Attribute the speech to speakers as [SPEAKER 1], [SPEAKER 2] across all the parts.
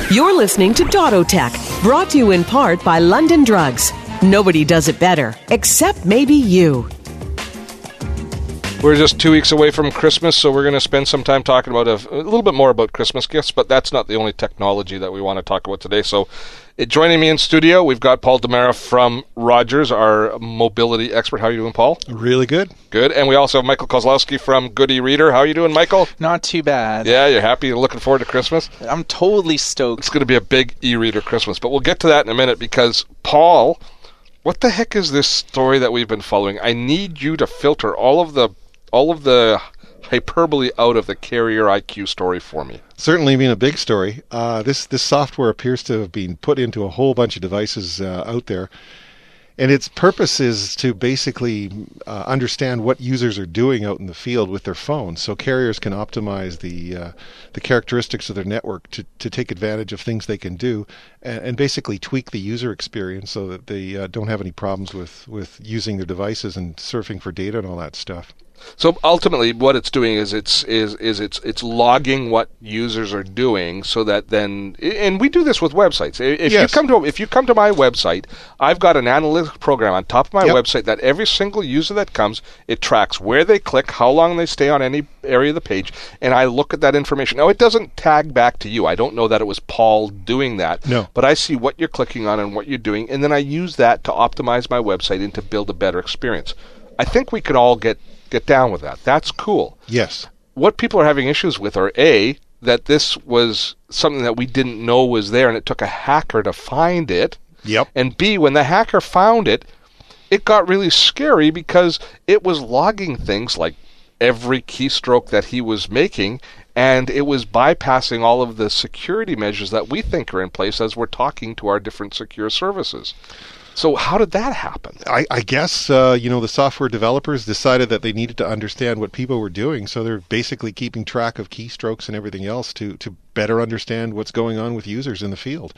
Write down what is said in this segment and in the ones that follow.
[SPEAKER 1] You're listening to Dottotech, brought to you in part by London Drugs. Nobody does it better, except maybe you.
[SPEAKER 2] We're just 2 weeks away from Christmas, so we're going to spend some time talking about a little bit more about Christmas gifts, but that's not the only technology that we want to talk about today. So joining me in studio, we've got Paul Demara from Rogers, our mobility expert. How are you doing, Paul?
[SPEAKER 3] Really good.
[SPEAKER 2] Good. And we also have Michael Kozlowski from Good eReader. How are you doing, Michael?
[SPEAKER 4] Not too bad.
[SPEAKER 2] Yeah, you're happy? You're looking forward to Christmas?
[SPEAKER 4] I'm totally stoked.
[SPEAKER 2] It's going to be a big e-reader Christmas, but we'll get to that in a minute because, Paul, what the heck is this story that we've been following? I need you to filter all of the hyperbole out of the Carrier IQ story for me.
[SPEAKER 3] Certainly been a big story. This software appears to have been put into a whole bunch of devices out there. And its purpose is to basically understand what users are doing out in the field with their phones. So carriers can optimize the characteristics of their network to take advantage of things they can do and basically tweak the user experience so that they don't have any problems with using their devices and surfing for data and all that stuff.
[SPEAKER 2] So ultimately, what it's doing is it's logging what users are doing, so that then, and we do this with websites. If you come to my website, I've got an analytics program on top of my website that every single user that comes, it tracks where they click, how long they stay on any area of the page, and I look at that information. Now, it doesn't tag back to you. I don't know that it was Paul doing that.
[SPEAKER 3] No.
[SPEAKER 2] But I see what you're clicking on and what you're doing, and then I use that to optimize my website and to build a better experience. I think we can all get down with that. That's cool.
[SPEAKER 3] Yes.
[SPEAKER 2] What people are having issues with are, A, that this was something that we didn't know was there and it took a hacker to find it.
[SPEAKER 3] Yep.
[SPEAKER 2] And B, when the hacker found it, it got really scary because it was logging things like every keystroke that he was making, and it was bypassing all of the security measures that we think are in place as we're talking to our different secure services. So how did that happen?
[SPEAKER 3] I guess, the software developers decided that they needed to understand what people were doing, so they're basically keeping track of keystrokes and everything else to better understand what's going on with users in the field.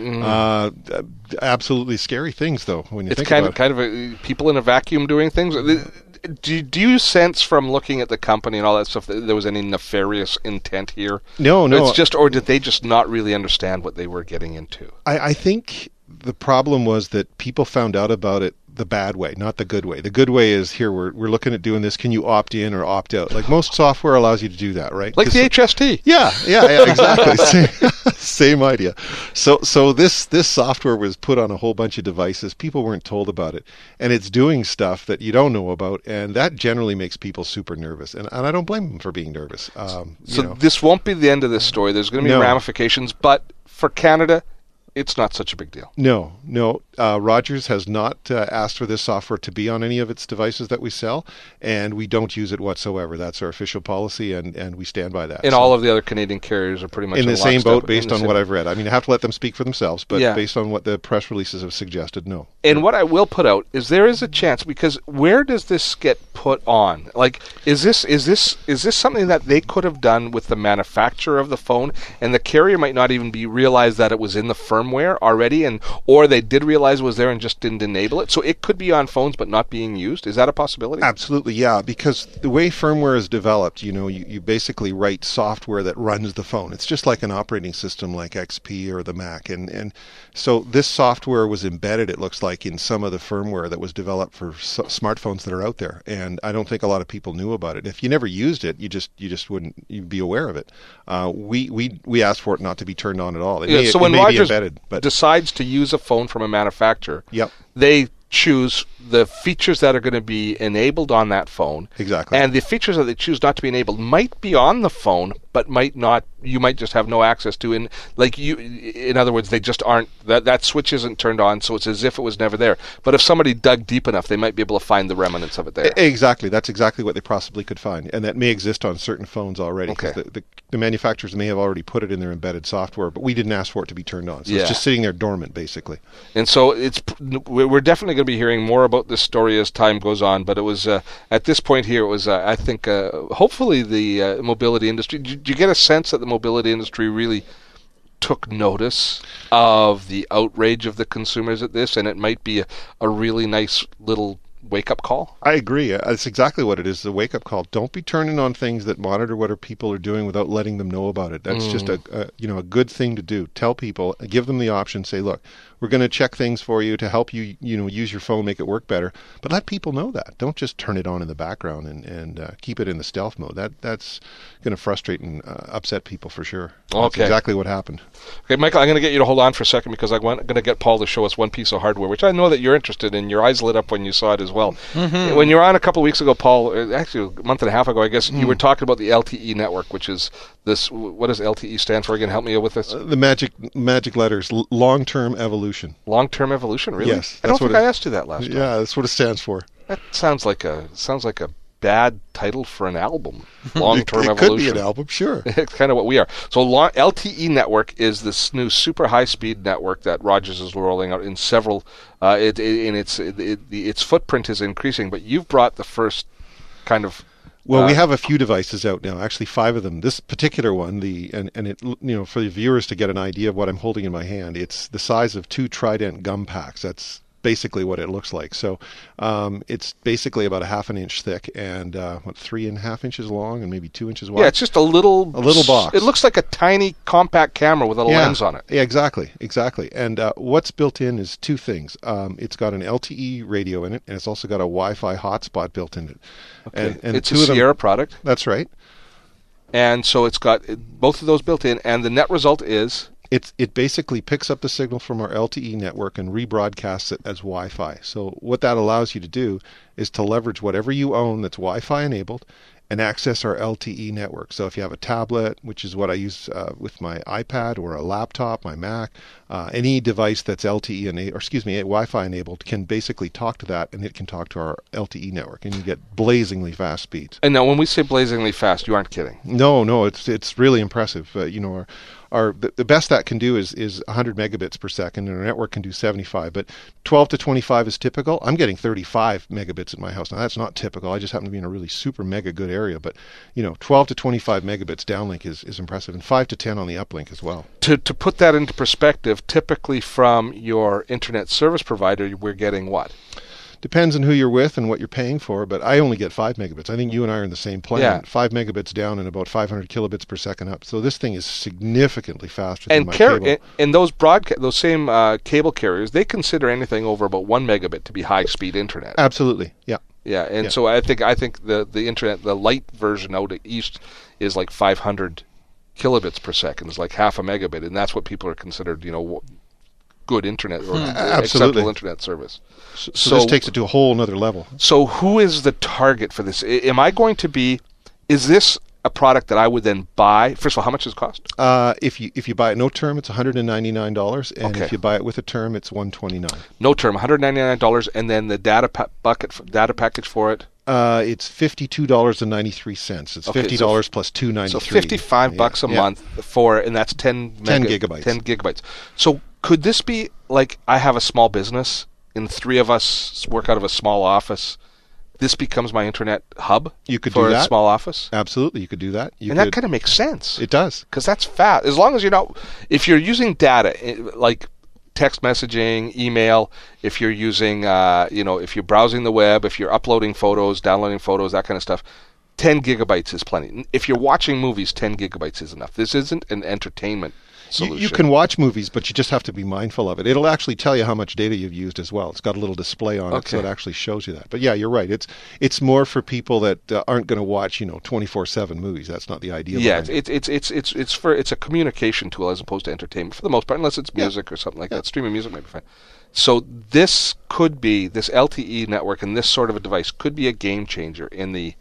[SPEAKER 3] Absolutely scary things, though, when you think about it. It's
[SPEAKER 2] kind of people in a vacuum doing things. Do you sense from looking at the company and all that stuff that there was any nefarious intent here?
[SPEAKER 3] No.
[SPEAKER 2] It's just, or did they just not really understand what they were getting into?
[SPEAKER 3] I think the problem was that people found out about it the bad way, not the good way. The good way is, here, we're looking at doing this. Can you opt in or opt out? Like most software allows you to do that, right?
[SPEAKER 2] Like the HST.
[SPEAKER 3] Yeah, exactly. Same idea. So this software was put on a whole bunch of devices. People weren't told about it. And it's doing stuff that you don't know about. And that generally makes people super nervous. And I don't blame them for being nervous.
[SPEAKER 2] This won't be the end of this story. There's going to be ramifications. But for Canada, it's not such a big deal.
[SPEAKER 3] No. Rogers has not asked for this software to be on any of its devices that we sell, and we don't use it whatsoever. That's our official policy, and we stand by that.
[SPEAKER 2] And all of the other Canadian carriers are pretty much
[SPEAKER 3] in the same boat based on what I've read. I mean, I have to let them speak for themselves, but based on what the press releases have suggested, no.
[SPEAKER 2] And what I will put out is there is a chance, because where does this get put on? Like, is this something that they could have done with the manufacturer of the phone, and the carrier might not even realize that it was in the firmware already, or they did realize it was there and just didn't enable it? So it could be on phones but not being used. Is that a possibility?
[SPEAKER 3] Absolutely, yeah, because the way firmware is developed, you basically write software that runs the phone. It's just like an operating system like XP or the Mac, and so this software was embedded, it looks like, in some of the firmware that was developed for smartphones that are out there, and I don't think a lot of people knew about it. If you never used it, you just wouldn't be aware of it. We asked for it not to be turned on at all.
[SPEAKER 2] So when Rogers decides to use a phone from a manufacturer, they choose the features that are going to be enabled on that phone.
[SPEAKER 3] Exactly.
[SPEAKER 2] And the features that they choose not to be enabled might be on the phone, but might not. You might just have no access to. In other words, they just aren't. That switch isn't turned on, so it's as if it was never there. But if somebody dug deep enough, they might be able to find the remnants of it there.
[SPEAKER 3] Exactly. That's exactly what they possibly could find, and that may exist on certain phones already.
[SPEAKER 2] Okay.
[SPEAKER 3] The manufacturers may have already put it in their embedded software, but we didn't ask for it to be turned on. So it's just sitting there dormant, basically.
[SPEAKER 2] And so we're definitely going to be hearing more about this story as time goes on. But it was at this point here, it was I think hopefully the mobility industry. Do you get a sense that the mobility industry really took notice of the outrage of the consumers at this, and it might be a really nice little wake-up call?
[SPEAKER 3] I agree. That's exactly what it is, the wake-up call. Don't be turning on things that monitor what people are doing without letting them know about it. That's just a good thing to do. Tell people, give them the option, say, look, we're going to check things for you to help you, use your phone, make it work better. But let people know that. Don't just turn it on in the background and keep it in the stealth mode. That's going to frustrate and upset people for sure. That's exactly what happened.
[SPEAKER 2] Okay, Michael, I'm going to get you to hold on for a second because I'm going to get Paul to show us one piece of hardware, which I know that you're interested in. Your eyes lit up when you saw it as well. Mm-hmm. When you were on a couple of weeks ago, Paul, actually a month and a half ago, I guess, you were talking about the LTE network, which is this. What does LTE stand for again? Help me with this.
[SPEAKER 3] The magic letters, long-term evolution.
[SPEAKER 2] Long-term evolution, really?
[SPEAKER 3] Yes.
[SPEAKER 2] I don't think I asked you that last time.
[SPEAKER 3] Yeah, that's what it stands for.
[SPEAKER 2] That sounds like a bad title for an album. Long-term evolution.
[SPEAKER 3] It could be an album, sure.
[SPEAKER 2] It's kind of what we are. So LTE network is this new super high-speed network that Rogers is rolling out in several. Its footprint is increasing, but you've brought the first kind of.
[SPEAKER 3] Well, we have a few devices out now, actually 5 of them. This particular one, for the viewers to get an idea of what I'm holding in my hand, it's the size of 2 Trident gum packs. That's basically what it looks like. So it's basically about a half an inch thick and 3.5 inches long and maybe 2 inches wide.
[SPEAKER 2] Yeah, it's just a little
[SPEAKER 3] box.
[SPEAKER 2] It looks like a tiny compact camera with a lens on it.
[SPEAKER 3] Yeah, exactly. And what's built in is 2 things. It's got an LTE radio in it, and it's also got a Wi-Fi hotspot built in it.
[SPEAKER 2] Okay. And it's a Sierra product.
[SPEAKER 3] That's right.
[SPEAKER 2] And so it's got both of those built in, and the net result is.
[SPEAKER 3] It basically picks up the signal from our LTE network and rebroadcasts it as Wi-Fi. So what that allows you to do is to leverage whatever you own that's Wi-Fi enabled and access our LTE network. So if you have a tablet, which is what I use with my iPad, or a laptop, my Mac, any device that's Wi-Fi enabled can basically talk to that, and it can talk to our LTE network, and you get blazingly fast speeds.
[SPEAKER 2] And now, when we say blazingly fast, you aren't kidding.
[SPEAKER 3] No, it's really impressive. The best that can do is 100 megabits per second, and our network can do 75. But 12 to 25 is typical. I'm getting 35 megabits at my house. Now, that's not typical. I just happen to be in a really super mega good area. But 12 to 25 megabits downlink is impressive, and 5 to 10 on the uplink as well.
[SPEAKER 2] To put that into perspective, typically from your internet service provider, we're getting what?
[SPEAKER 3] Depends on who you're with and what you're paying for, but I only get 5 megabits. I think you and I are in the same plan.
[SPEAKER 2] Yeah.
[SPEAKER 3] 5 megabits down and about 500 kilobits per second up. So this thing is significantly faster than my cable.
[SPEAKER 2] And those same cable carriers, they consider anything over about 1 megabit to be high-speed internet.
[SPEAKER 3] Absolutely, yeah.
[SPEAKER 2] Yeah, and so I think the internet, the light version out east is like 500 kilobits per second. It's like half a megabit, and that's what people are considered, good internet or acceptable internet service.
[SPEAKER 3] So this takes it to a whole another level.
[SPEAKER 2] So who is the target for this? Is this a product that I would then buy? First of all, how much does it cost?
[SPEAKER 3] If you buy it no term, it's $199, and if you buy it with a term, it's $129.
[SPEAKER 2] No term, $199, and then the data package for it?
[SPEAKER 3] It's $52.93. It's $50 plus $2.93.
[SPEAKER 2] So $55 a month for, and that's 10
[SPEAKER 3] gigabytes.
[SPEAKER 2] 10 gigabytes. So could this be like, I have a small business and 3 of us work out of a small office? This becomes my internet hub.
[SPEAKER 3] You could
[SPEAKER 2] for
[SPEAKER 3] do that.
[SPEAKER 2] A small office.
[SPEAKER 3] Absolutely, you could do that.
[SPEAKER 2] That kind of makes sense.
[SPEAKER 3] It does,
[SPEAKER 2] because that's fast. As long as if you're using data like text messaging, email, if you're using, if you're browsing the web, if you're uploading photos, downloading photos, that kind of stuff, 10 gigabytes is plenty. If you're watching movies, 10 gigabytes is enough. This isn't an entertainment solution.
[SPEAKER 3] You can watch movies, but you just have to be mindful of it. It'll actually tell you how much data you've used as well. It's got a little display on it, so it actually shows you that. But yeah, you're right. It's more for people that aren't going to watch 24/7 movies. That's not the idea.
[SPEAKER 2] Yeah, it's a communication tool as opposed to entertainment for the most part, unless it's music or something like that. Streaming music might be fine. So this LTE network and this sort of a device could be a game changer in the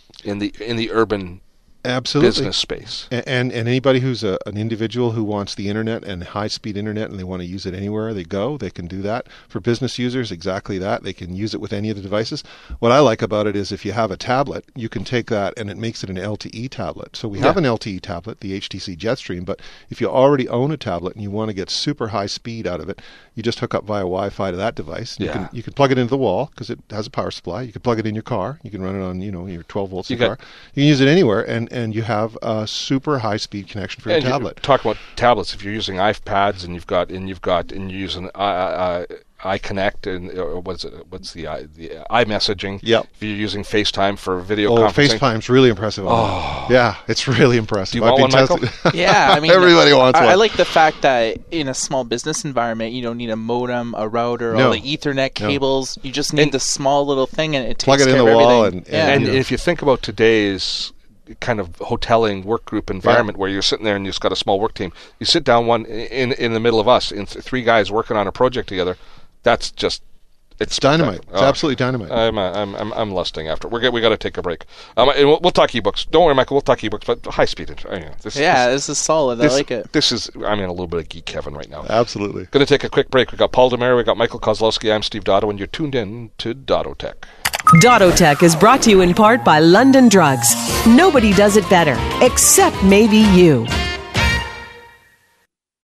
[SPEAKER 2] urban business space.
[SPEAKER 3] And anybody who's an individual who wants the internet and high-speed internet and they want to use it anywhere they go, they can do that. For business users, exactly that. They can use it with any of the devices. What I like about it is if you have a tablet, you can take that and it makes it an LTE tablet. So we have an LTE tablet, the HTC Jetstream, but if you already own a tablet and you want to get super high speed out of it, you just hook up via Wi-Fi to that device. You can plug it into the wall because it has a power supply. You can plug it in your car. You can run it on your 12 volts in your car. You can use it anywhere, and you have a super high speed connection for your tablet.
[SPEAKER 2] Talk about tablets. If you're using iPads and you're using iConnect and what's the iMessaging.
[SPEAKER 3] Yep.
[SPEAKER 2] If you're using FaceTime for video conferencing.
[SPEAKER 3] FaceTime's really impressive. Yeah, it's really impressive.
[SPEAKER 2] Do you want one, Michael?
[SPEAKER 4] Yeah, I mean,
[SPEAKER 3] everybody wants one.
[SPEAKER 4] I like the fact that in a small business environment, you don't need a modem, a router, all the Ethernet cables. You just need the small little thing, and it
[SPEAKER 3] plug
[SPEAKER 4] takes
[SPEAKER 3] it in
[SPEAKER 4] care
[SPEAKER 3] the
[SPEAKER 4] of
[SPEAKER 3] wall.
[SPEAKER 4] everything.
[SPEAKER 2] And if you think about today's kind of hoteling work group environment where you're sitting there and you've got a small work team, you sit down one in the middle of us, three guys working on a project together. That's just it's
[SPEAKER 3] dynamite. It's absolutely dynamite.
[SPEAKER 2] I'm lusting after. We got to take a break. And we'll talk ebooks. Don't worry, Michael. We'll talk ebooks, but high speed.
[SPEAKER 4] This is solid. I like it.
[SPEAKER 2] I'm in a little bit of geek Kevin right now.
[SPEAKER 3] Absolutely.
[SPEAKER 2] Going to take a quick break. We got Paul Demare. We got Michael Kozlowski. I'm Steve Dotto, and you're tuned in to Dottotech.
[SPEAKER 1] Dottotech is brought to you in part by London Drugs. Nobody does it better, except maybe you.